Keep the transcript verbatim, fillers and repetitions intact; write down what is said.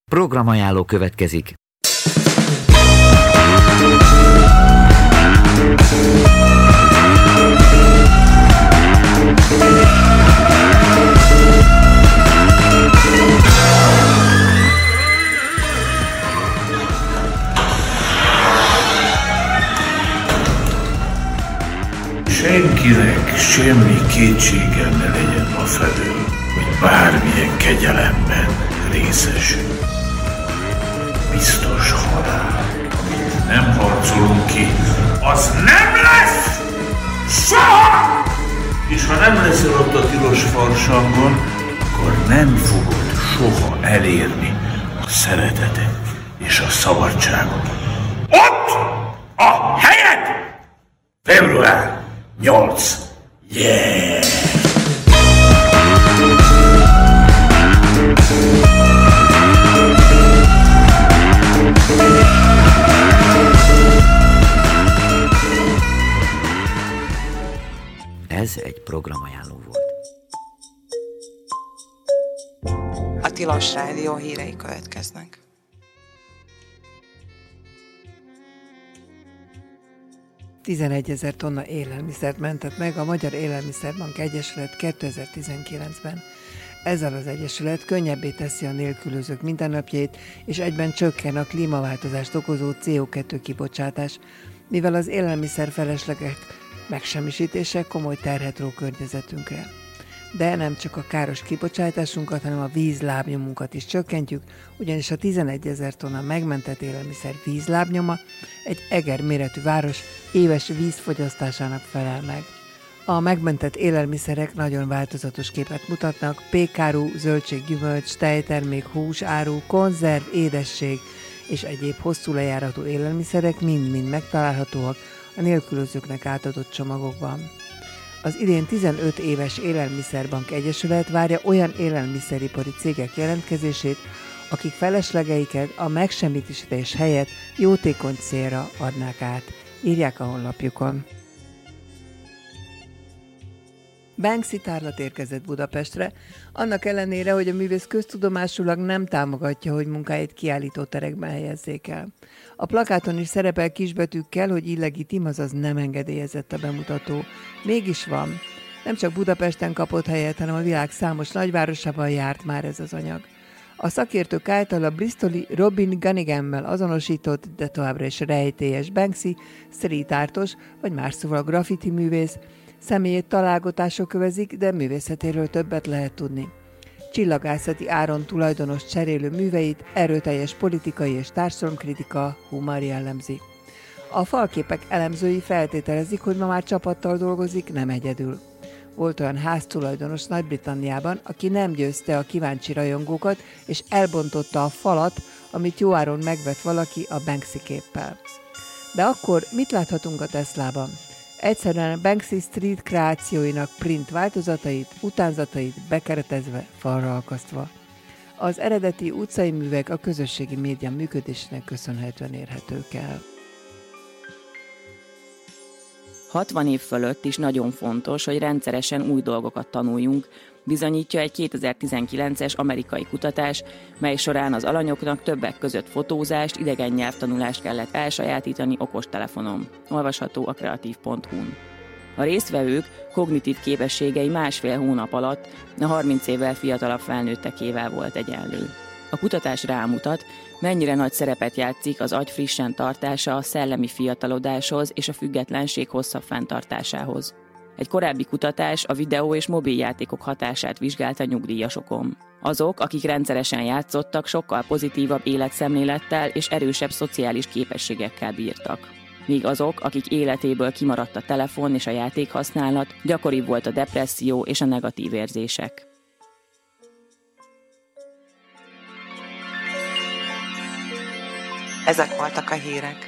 Programajánló következik. Senkinek semmi kétsége ne legyen afelől, hogy bármilyen kegyelemben részesül. Biztos halál, amit nem harcolunk ki, az nem lesz! Soha! És ha nem leszel ott a tilos farsangon, akkor nem fogod soha elérni a szeretetet és a szabadságot. Ott a helyed! február nyolc. Yeah! Ez egy programajánló volt. A Tilos Rádió hírei következnek. tizenegyezer tonna élelmiszert mentett meg a Magyar Élelmiszerbank Egyesület kétezer-tizenkilencben. Ezzel az egyesület könnyebbé teszi a nélkülözők mindennapjait, és egyben csökken a klímaváltozást okozó cé o kettő kibocsátás, mivel az élelmiszer feleslegek megsemmisítése komoly terhet ró környezetünkre. De nem csak a káros kibocsátásunkat, hanem a vízlábnyomunkat is csökkentjük, ugyanis a tizenegyezer tonna megmentett élelmiszer vízlábnyoma egy Eger méretű város éves vízfogyasztásának felel meg. A megmentett élelmiszerek nagyon változatos képet mutatnak, pékáru, zöldség, gyümölcs, tejtermék, húsáru, konzerv, édesség és egyéb hosszú lejáratú élelmiszerek mind-mind megtalálhatóak a nélkülözőknek átadott csomagokban. Az idén tizenöt éves Élelmiszerbank Egyesület várja olyan élelmiszeripari cégek jelentkezését, akik feleslegeiket a megsemmisítés helyett jótékony célra adnák át, írják a honlapjukon. Banksy tárlat érkezett Budapestre, annak ellenére, hogy a művész köztudomásulag nem támogatja, hogy munkáit kiállító terekben helyezzék el. A plakáton is szerepel kisbetűkkel, hogy illegitim, azaz nem engedélyezett a bemutató. Mégis van. Nem csak Budapesten kapott helyet, hanem a világ számos nagyvárosában járt már ez az anyag. A szakértők által a bristoli Robin Gunningham-mel azonosított, de továbbra is rejtélyes Banksy, street artos, vagy más szóval graffiti művész, személyét találgatások kövezik, de művészetéről többet lehet tudni. Csillagászati áron tulajdonos cserélő műveit erőteljes politikai és társadalomkritika, humor jellemzi. A falképek elemzői feltételezik, hogy ma már csapattal dolgozik, nem egyedül. Volt olyan háztulajdonos Nagy-Britanniában, aki nem győzte a kíváncsi rajongókat, és elbontotta a falat, amit jóáron megvett valaki a Banksy képpel. De akkor mit láthatunk a Teslában? Egyszerűen Banksy Street kreációinak print változatait, utánzatait bekeretezve, falra akasztva. Az eredeti utcai művek a közösségi média működésének köszönhetően érhetők el. hatvan év fölött is nagyon fontos, hogy rendszeresen új dolgokat tanuljunk, bizonyítja egy kétezer-tizenkilences amerikai kutatás, mely során az alanyoknak többek között fotózást, idegen nyelvtanulást kellett elsajátítani okostelefonon. Olvasható a kreatív pont hu-n. A résztvevők kognitív képességei másfél hónap alatt a harminc évvel fiatalabb felnőttekével volt egyenlő. A kutatás rámutat, mennyire nagy szerepet játszik az agy frissen tartása a szellemi fiatalodáshoz és a függetlenség hosszabb fenntartásához. Egy korábbi kutatás a videó és mobiljátékok hatását vizsgálta nyugdíjasokon. Azok, akik rendszeresen játszottak, sokkal pozitívabb életszemlélettel és erősebb szociális képességekkel bírtak. Míg azok, akik életéből kimaradt a telefon és a játékhasználat, gyakoribb volt a depresszió és a negatív érzések. Ezek voltak a hírek.